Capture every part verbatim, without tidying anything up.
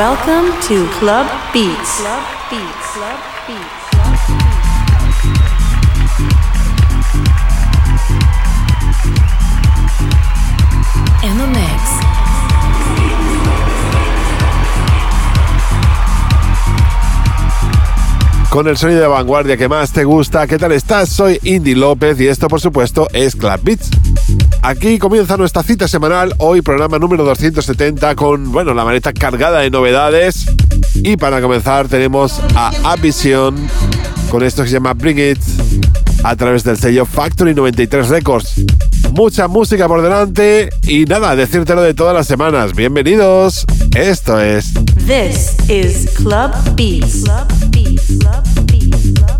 Welcome to Club Beats. Club Beats. Club Beats. In the mix. Con el sonido de vanguardia que más te gusta. ¿Qué tal estás? Soy Indy López y esto, por supuesto, es Club Beats. Aquí comienza nuestra cita semanal, hoy programa número doscientos setenta con, bueno, la maleta cargada de novedades. Y para comenzar tenemos a Avision con esto que se llama Bring It a través del sello Factory noventa y tres Records. Mucha música por delante y nada, decírtelo de todas las semanas. Bienvenidos. Esto es This is Club Beats. Club Beats. Club Beats. Club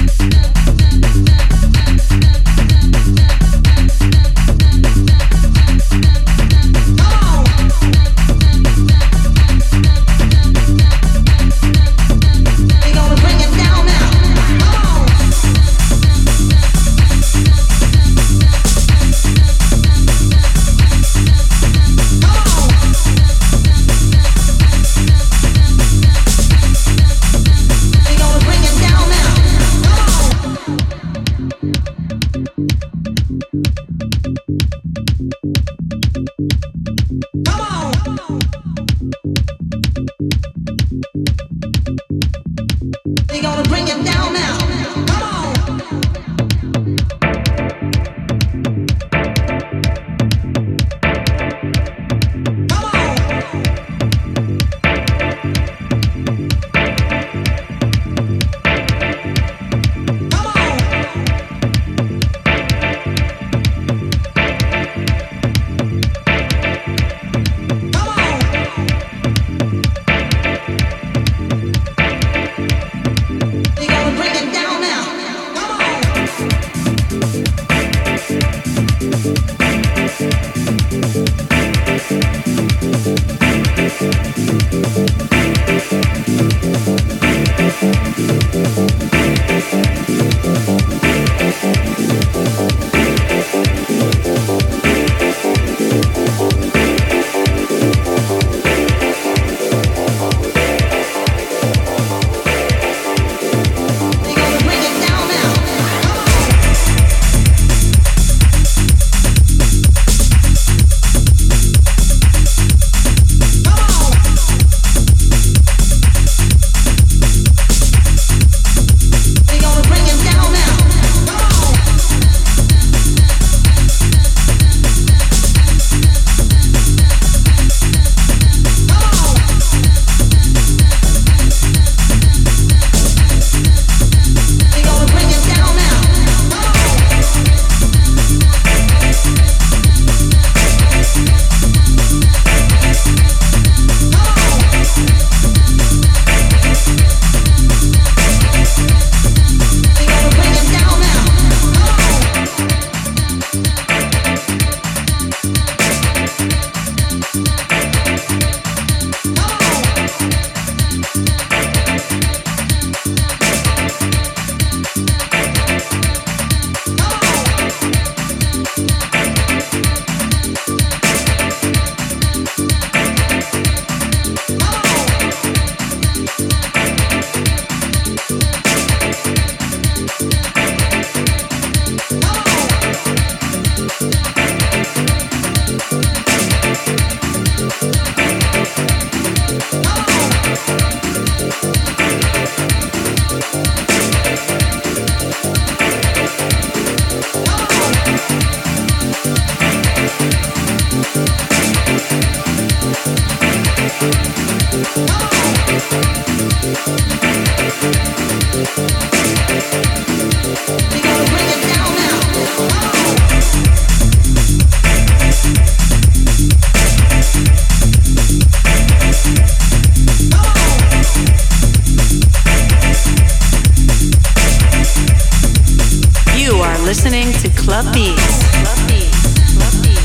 listening to Club Beats. Club Beats. Club Beats.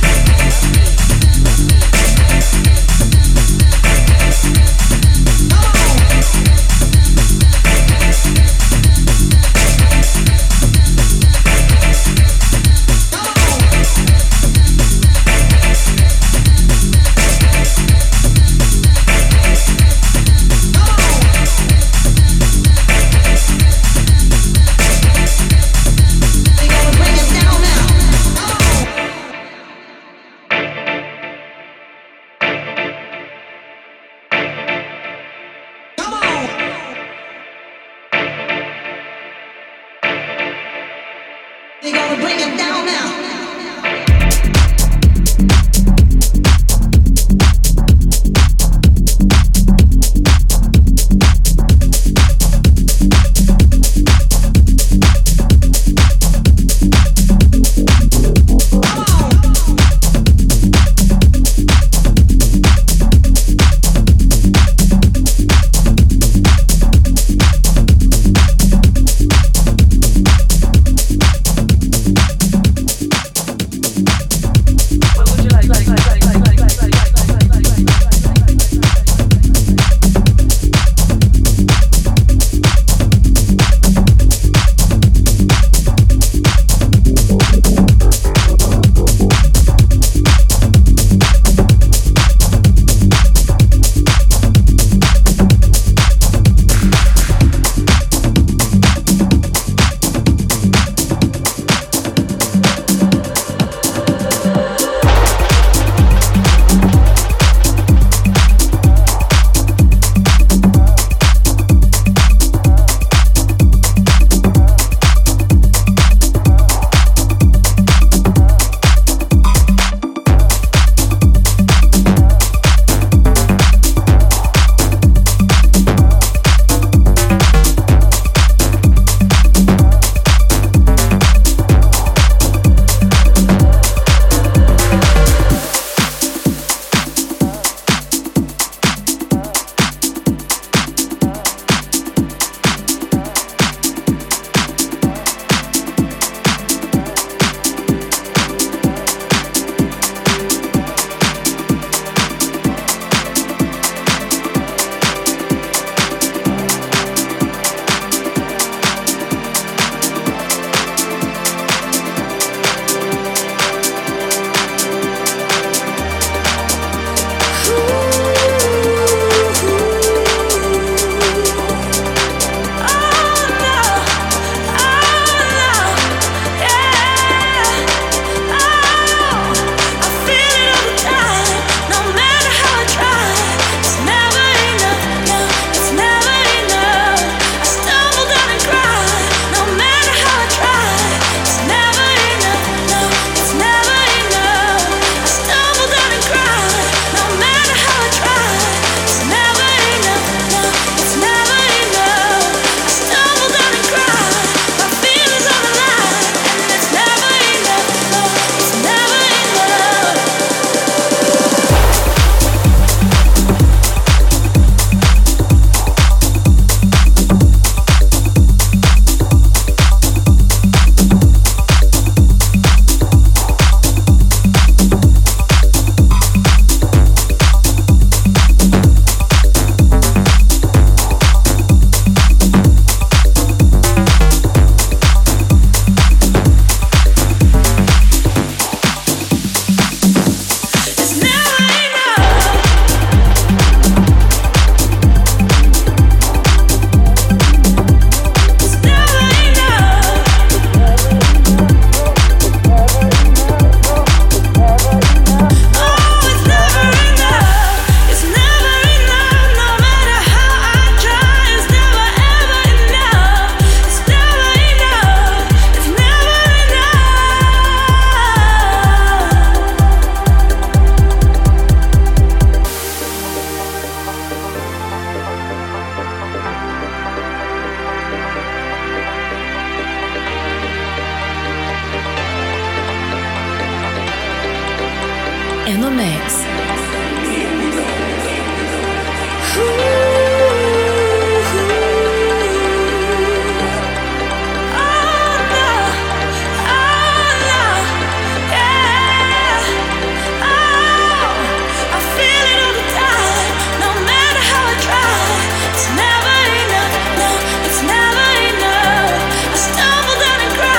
in the mix.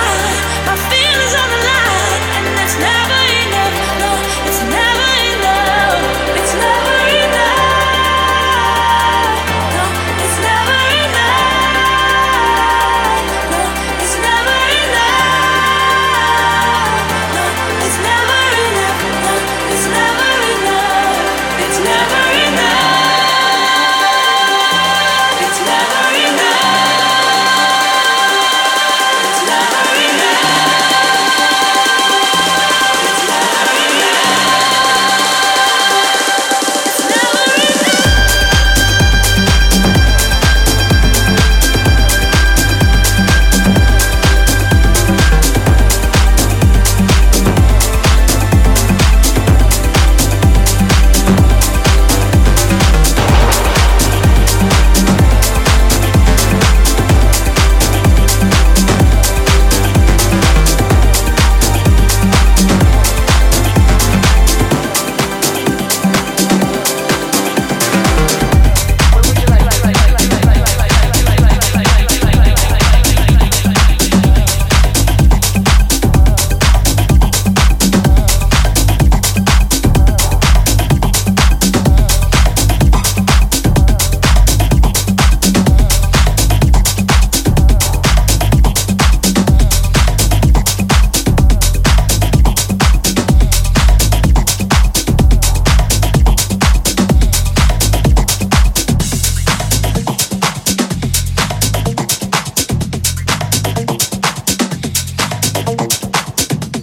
Feelings on the line, and it's never enough. No, it's never enough.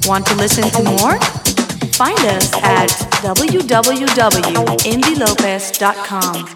Want to listen to more? Find us at w w w dot indy lopez dot com.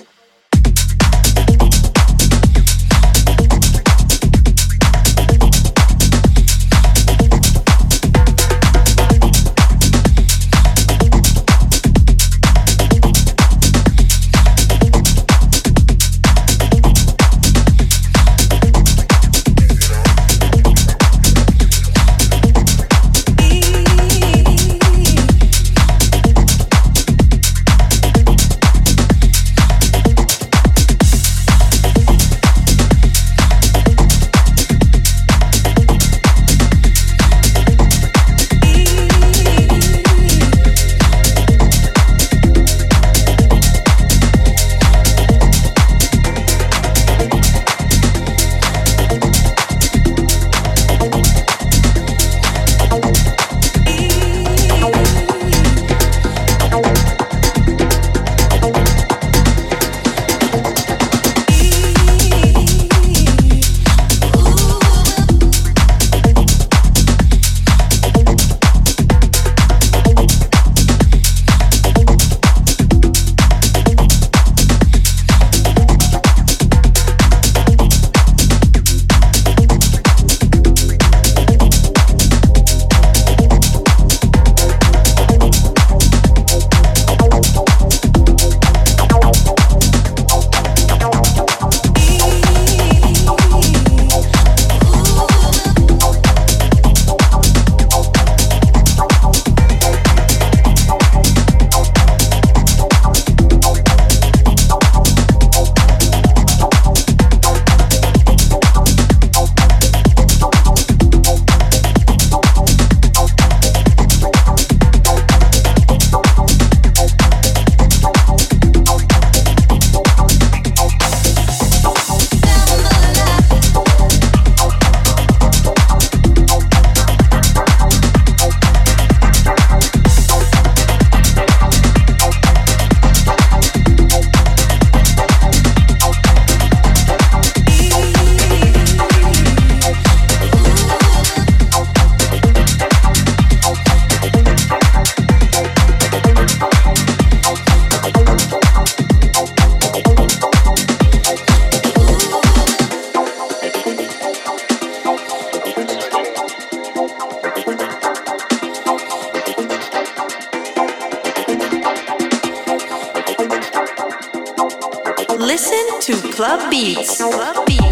Listen to Club Beats. Club Beats.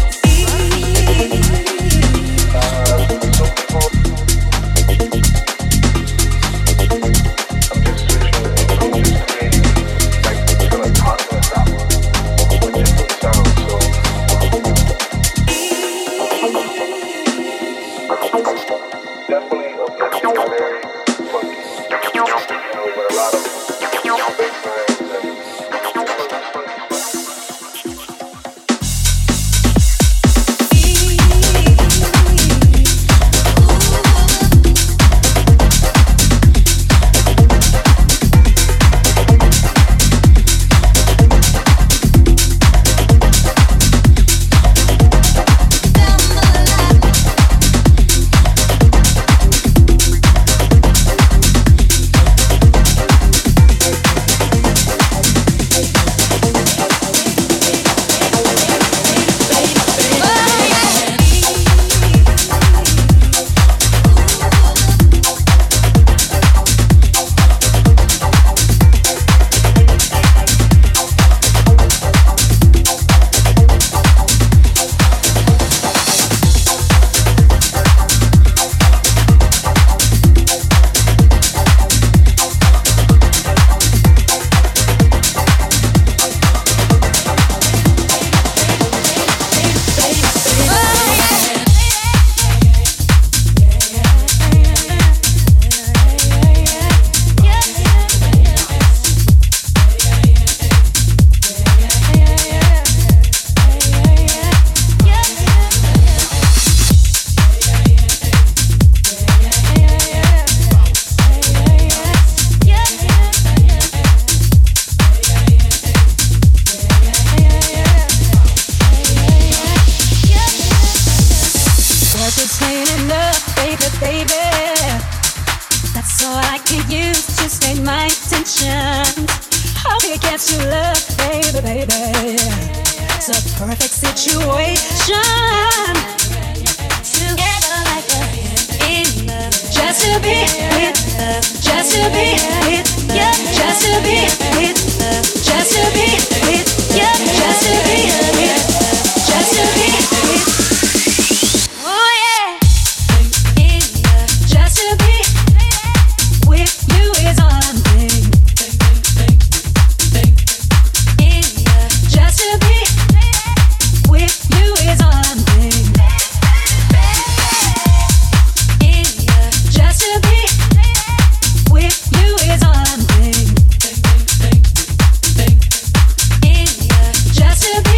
my attention. Hope you get to love, baby, baby. It's a perfect situation. Together like a in love. Just to be with love. Just to be with you. Just to be with love. Just to be with you. Just to be with love. Just to be with. Oh yeah. In love. Just to be with you is all I'm thinking. In love. Just to be with you is all I'm thinking. In love. Just to be with you is all I'm thinking. In love. Just to be.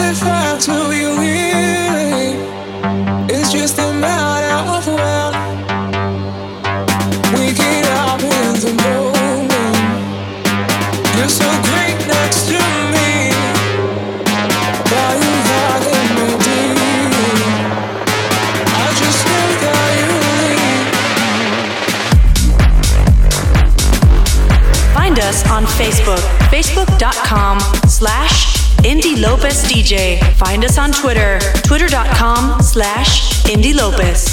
Facebook.com slash Indy Lopez DJ. Find us on Twitter, Twitter.com slash Indy Lopez.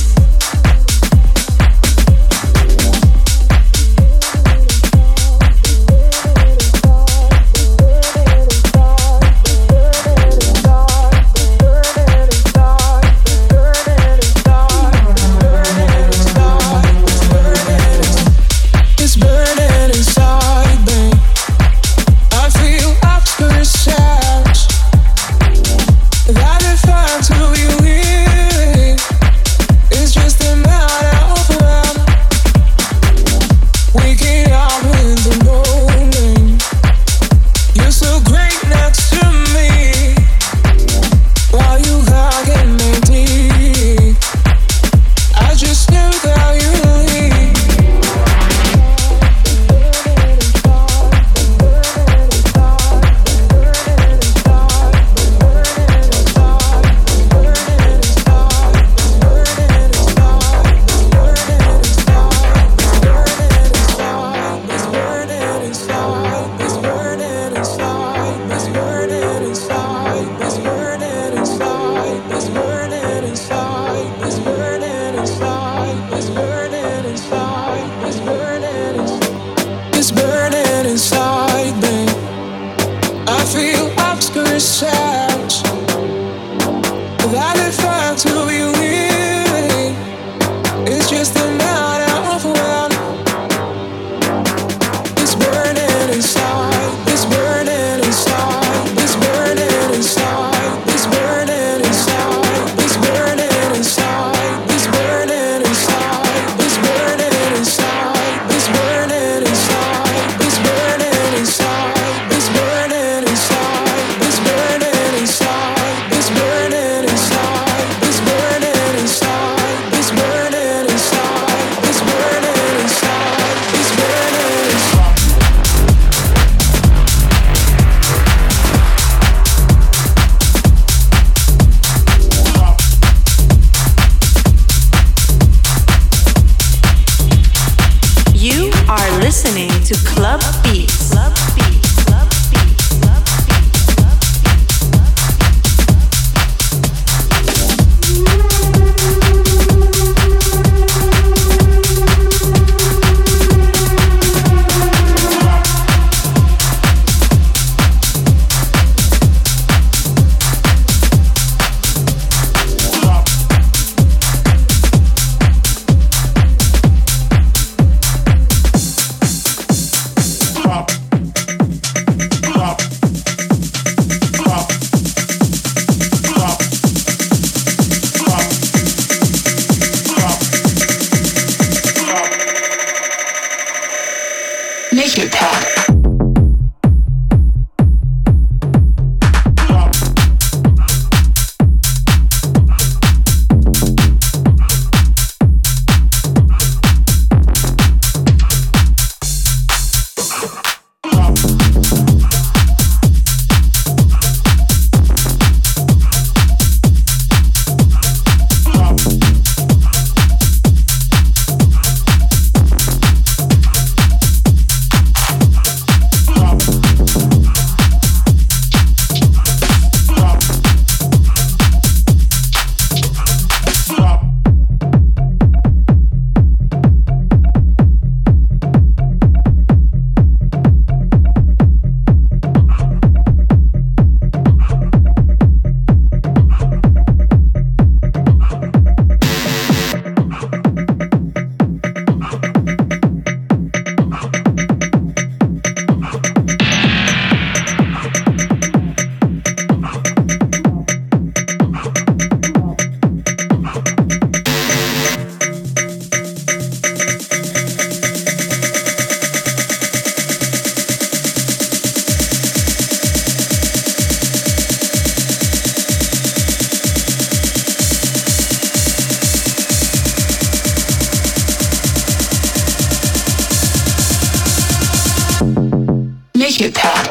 Make you tap.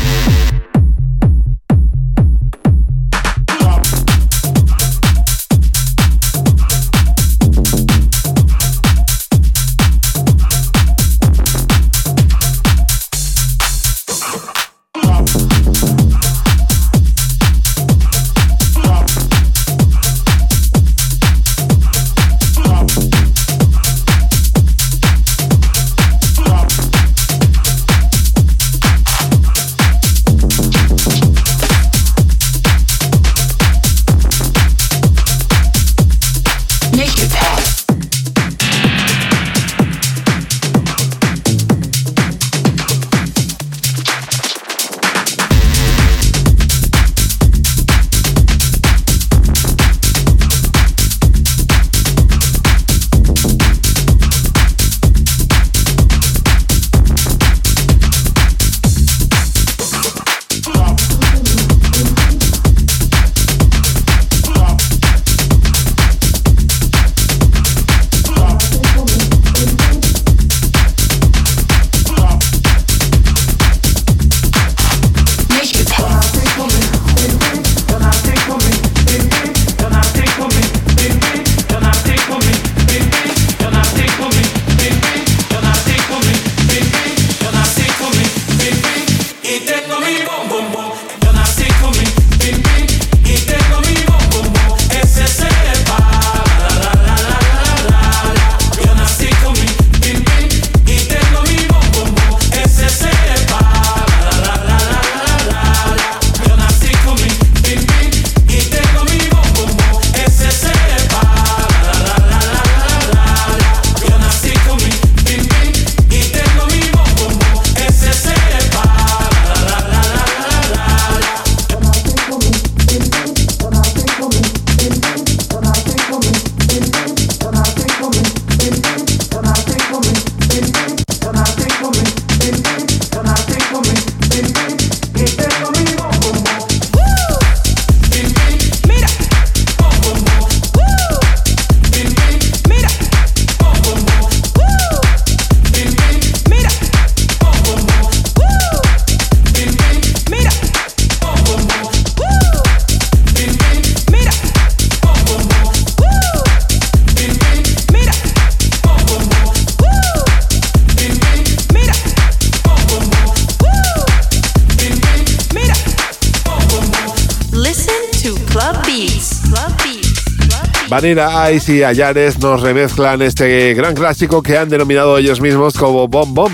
Vanilla Ice y Ayares nos remezclan este gran clásico que han denominado ellos mismos como Bom Bom.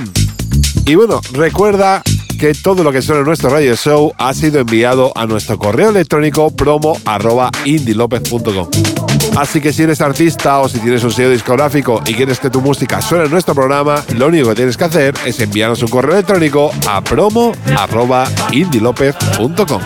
Y bueno, recuerda que todo lo que suena en nuestro radio show ha sido enviado a nuestro correo electrónico promo arroba indilopez punto com. Así que si eres artista o si tienes un sello discográfico y quieres que tu música suene en nuestro programa, lo único que tienes que hacer es enviarnos un correo electrónico a promo arroba indilopez punto com.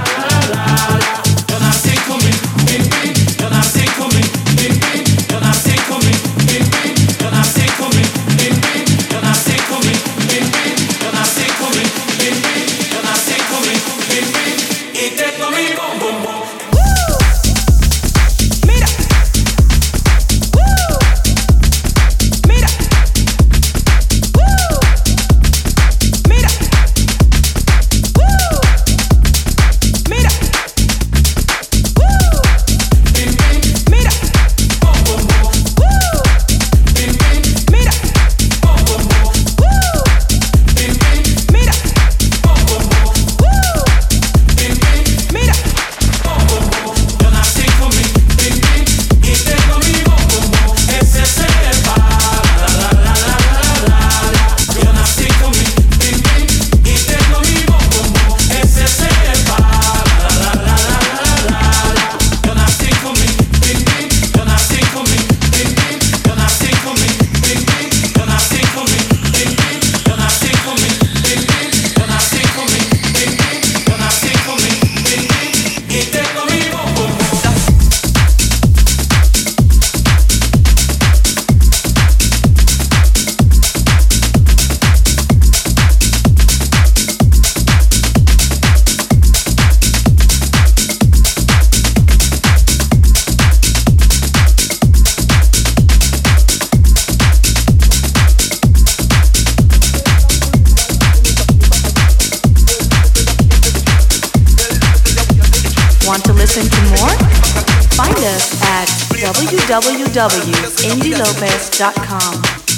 Find us at w w w dot indy lopez dot com.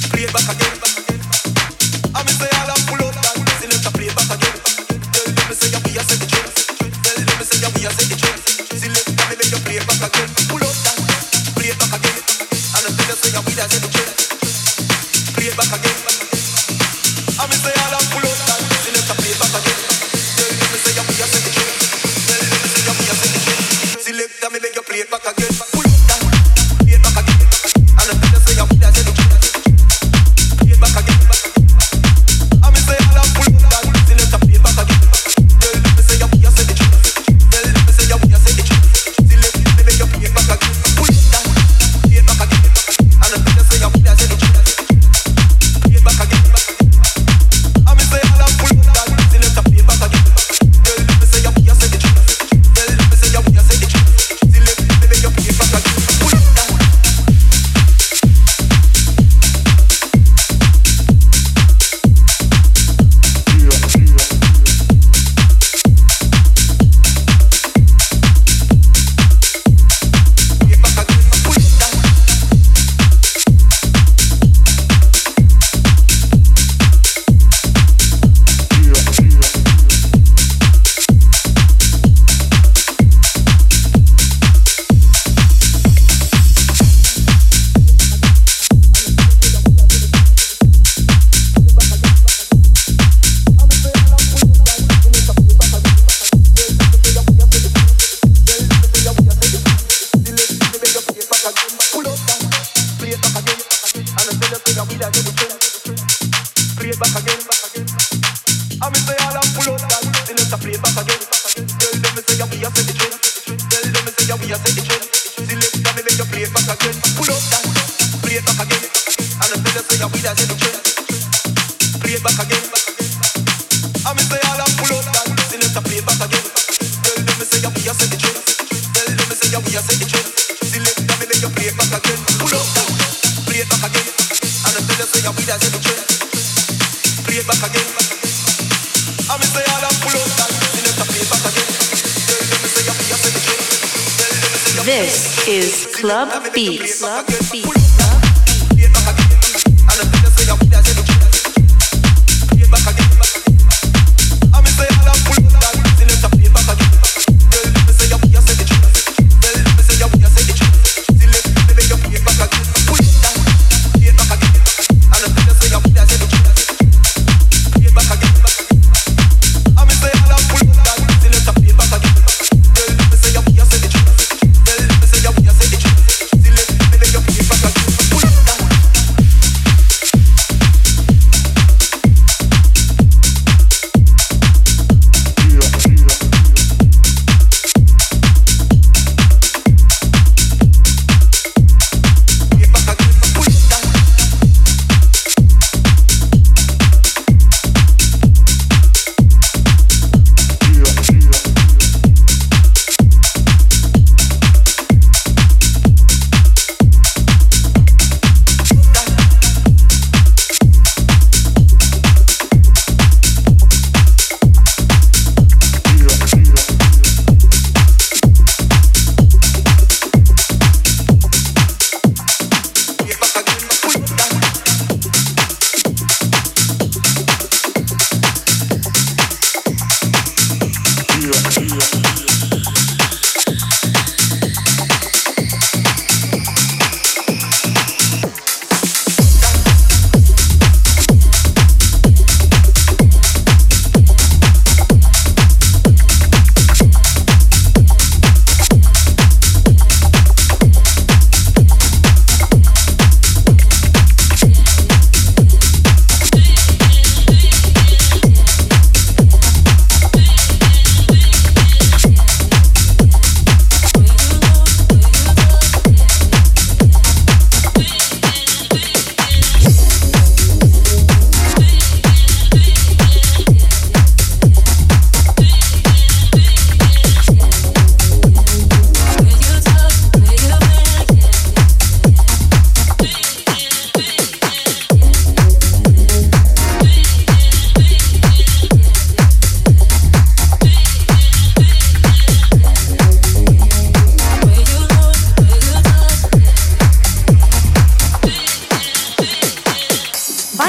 This is Club Beats. Club Beats.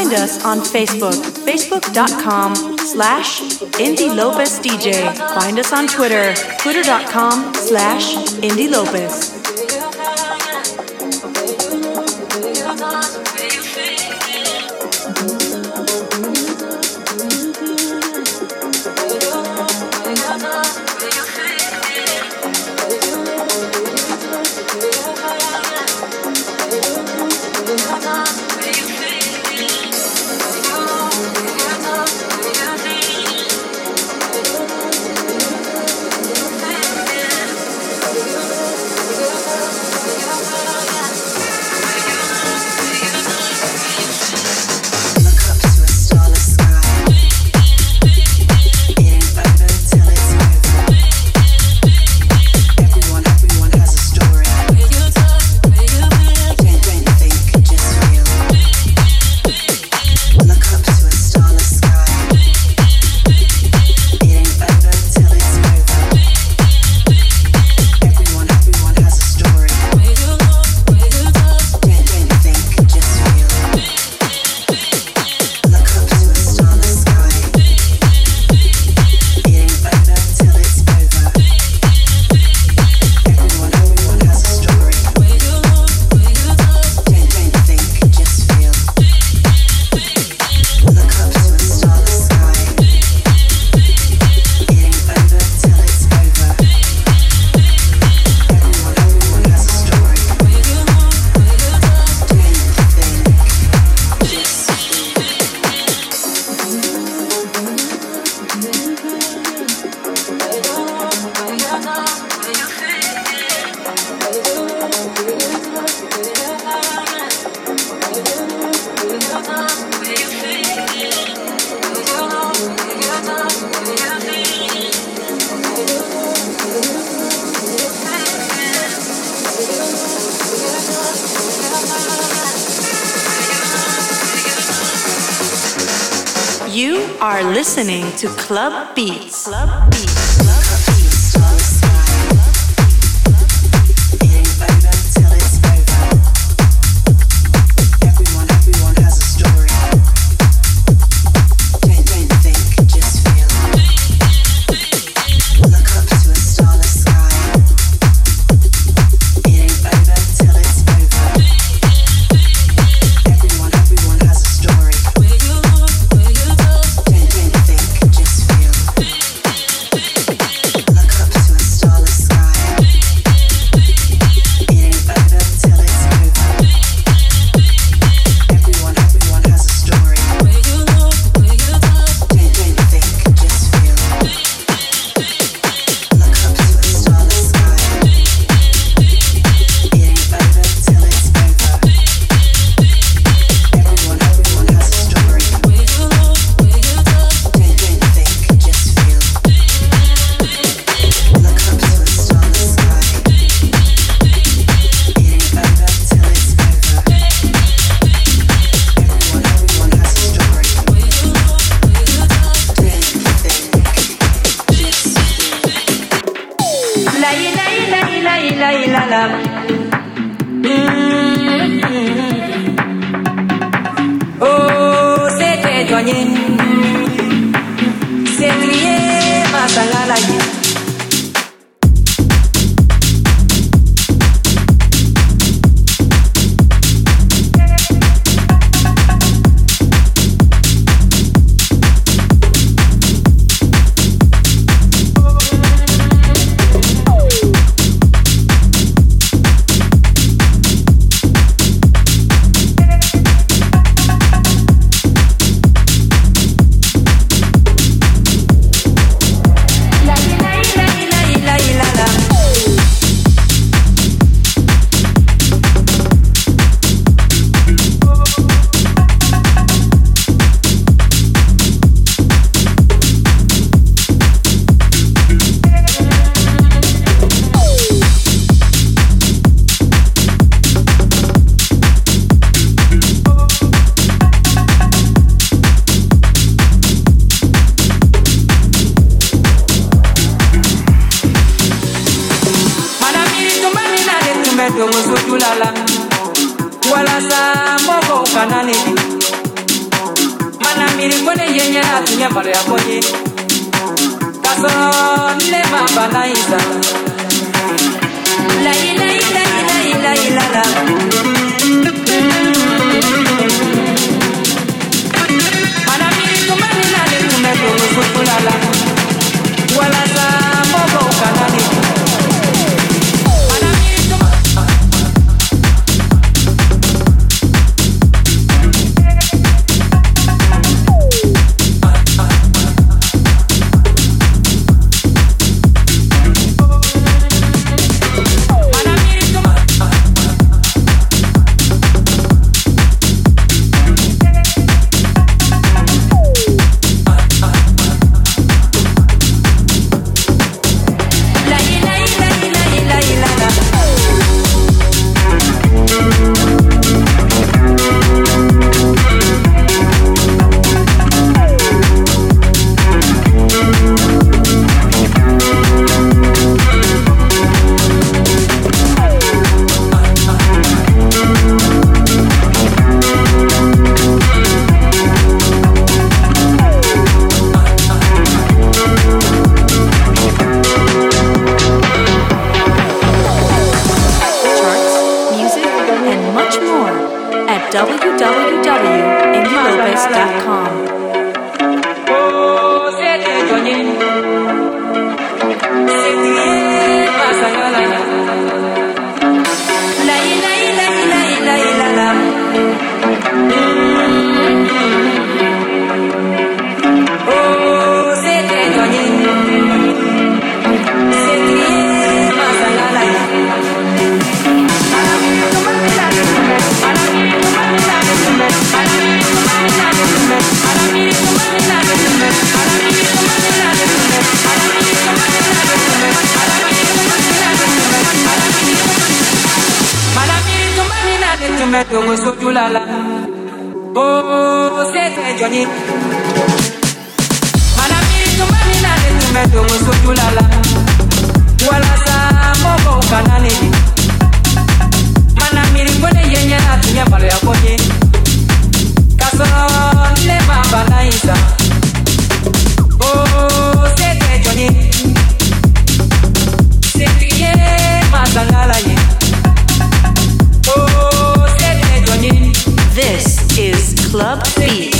find us on Facebook, facebook.com slash Indie Lopez DJ. Find us on Twitter, twitter.com slash Indie Lopez. You are listening to Club Beats. Club Beats. Club Beats. Everyone, everyone has a story. Don't, don't think, just feel. Look up to a starless sky. It ain't over till it's over. Everyone, everyone has a story. Oh, c'était douanier, c'est crié, ma sangalaye. Manamiri kone yenye atunya pale ya konye Kaso nile mamba na isa La ila ila ila ila ila la Manamiri kumani nane kumeto nusukulala Wala sa mogo ukanani w w w dot indie lopez dot com. Oh, sete joñe Sete pasangala La ila ila ila ila ila la Oh, sete joñe Sete pasangala Meto mo sojulala Oh, sete joñi Manamiri tumani nane tumeto mo sojulala Wala sa mogo kanani Manamiri kone yenye atunya pale ya konye Kaso nile mamba na isa Oh, sete joñi Sete ye masangala ye This is Club Beats.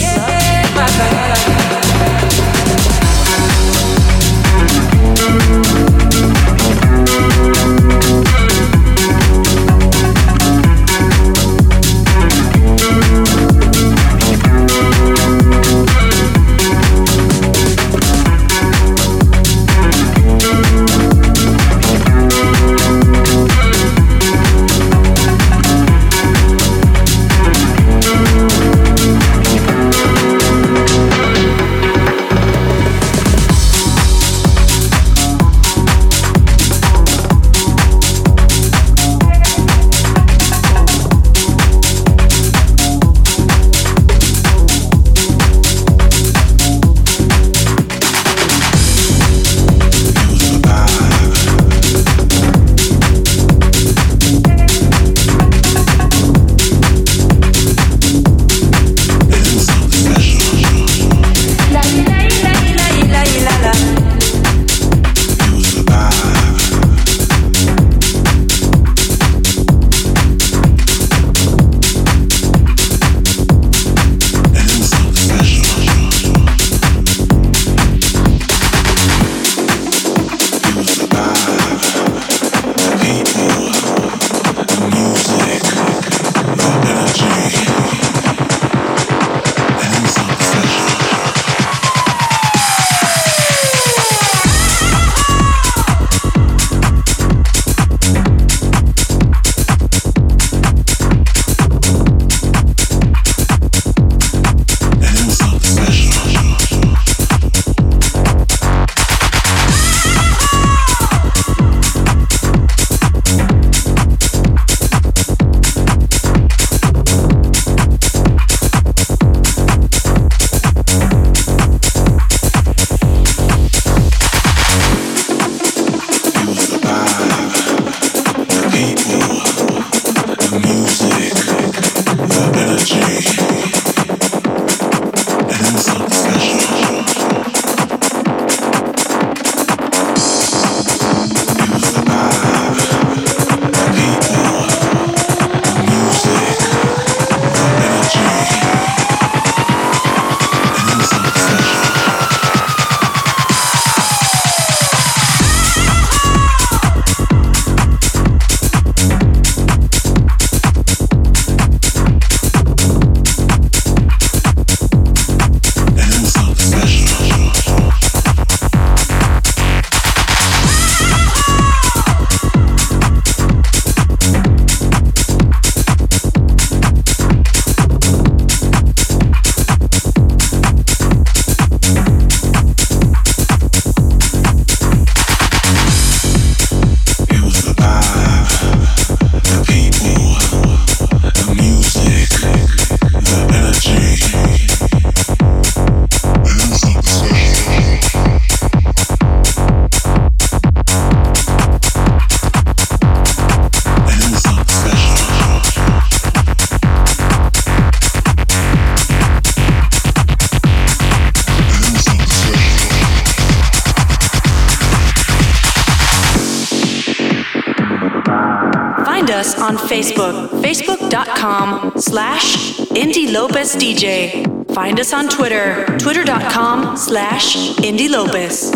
Find us on Facebook, facebook.com slash Indie Lopez DJ. Find us on Twitter, twitter.com slash Indie Lopez.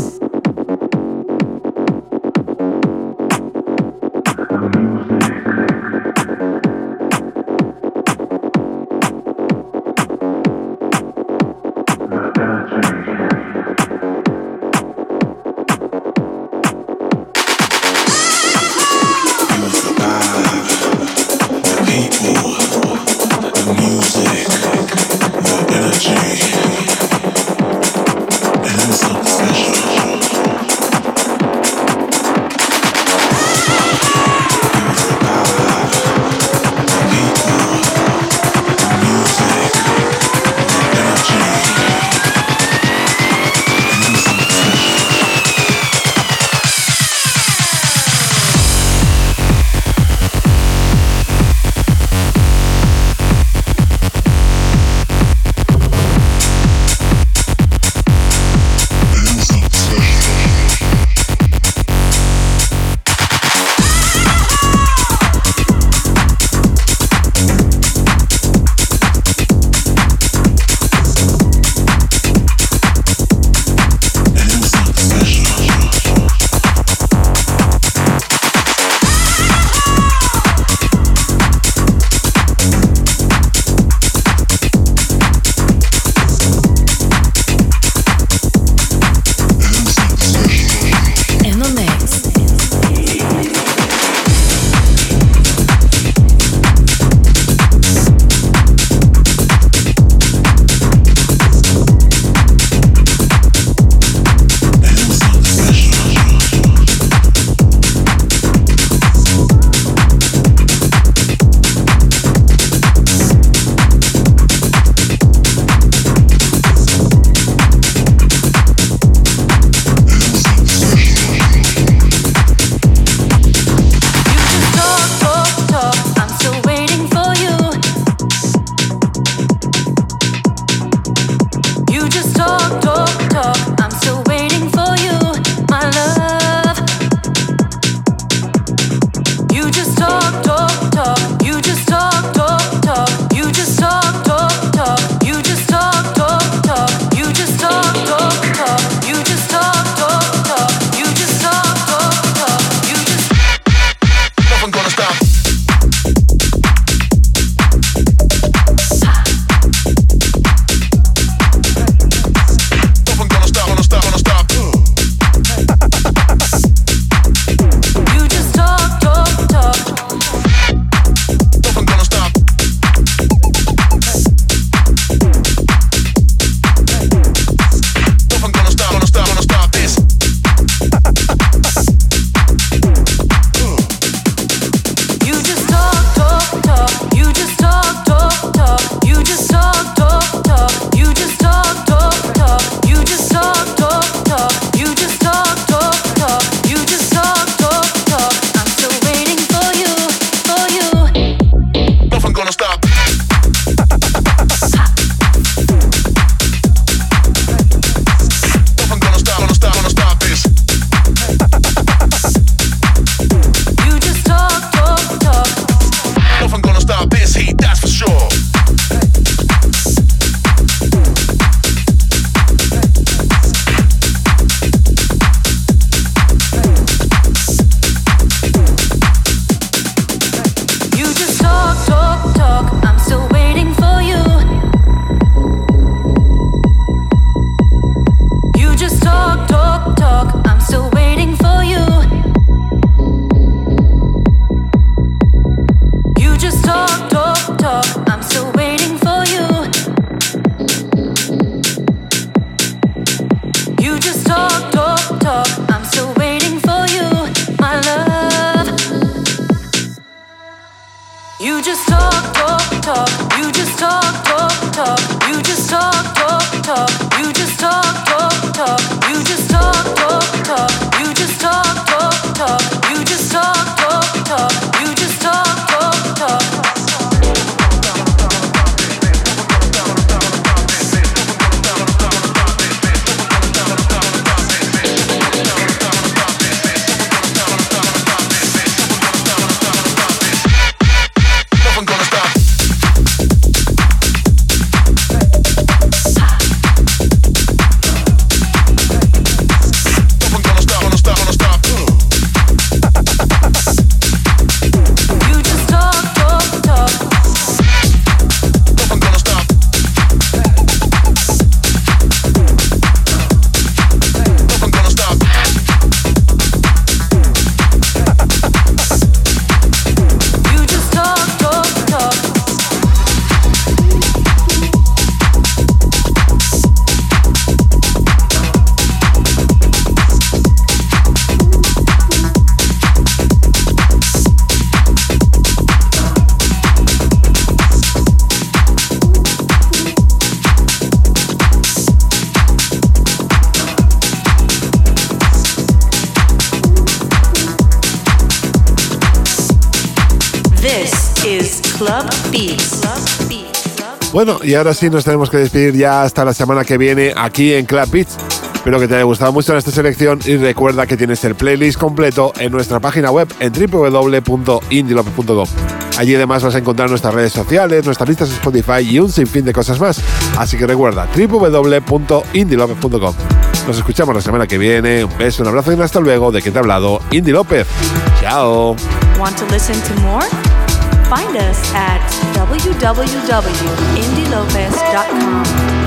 This is Club Beats. Bueno, y ahora sí nos tenemos que despedir ya hasta la semana que viene aquí en Club Beats. Espero que te haya gustado mucho esta selección y recuerda que tienes el playlist completo en nuestra página web en w w w punto indie lopez punto com. Allí además vas a encontrar nuestras redes sociales, nuestras listas de Spotify y un sinfín de cosas más. Así que recuerda w w w punto indie lopez punto com. Nos escuchamos la semana que viene. Un beso, un abrazo y hasta luego. De que te ha hablado Indy López. Chao. Want to listen to more? Find us at w w w dot indie lopez dot com.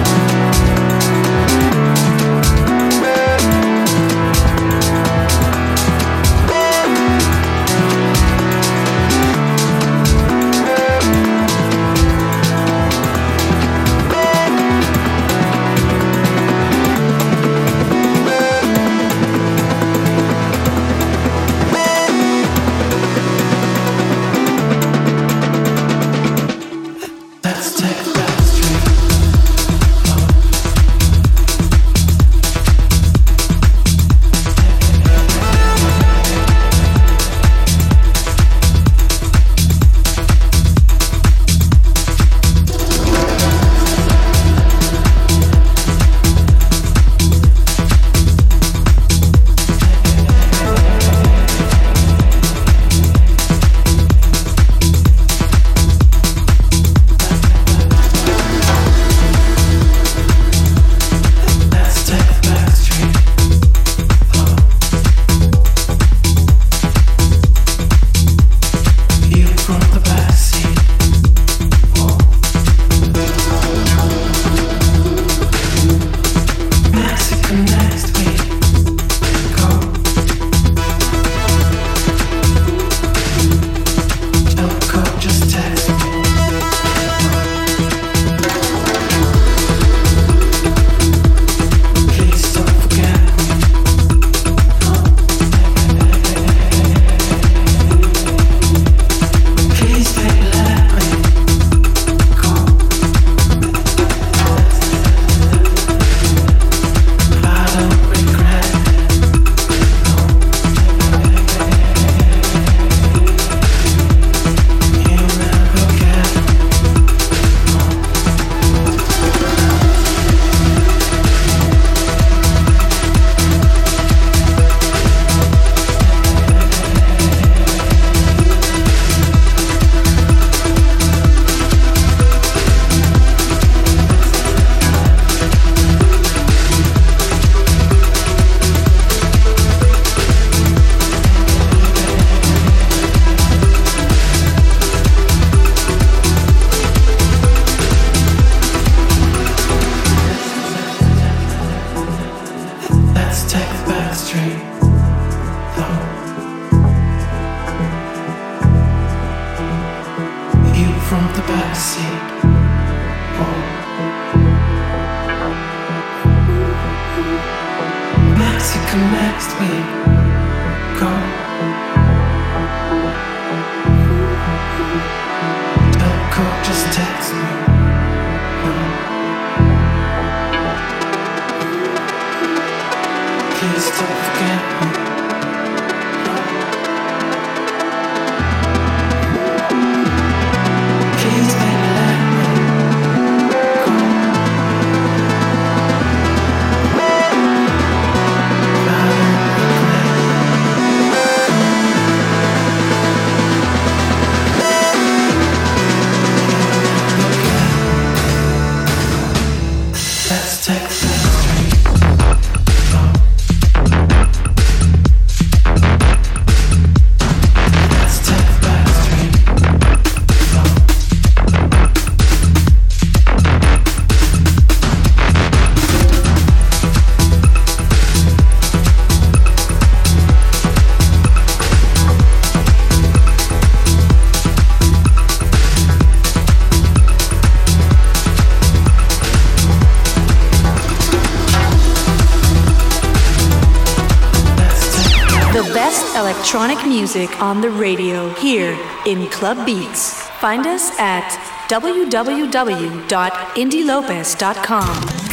Electronic music on the radio here in Club Beats. Find us at w w w dot indie lopez dot com.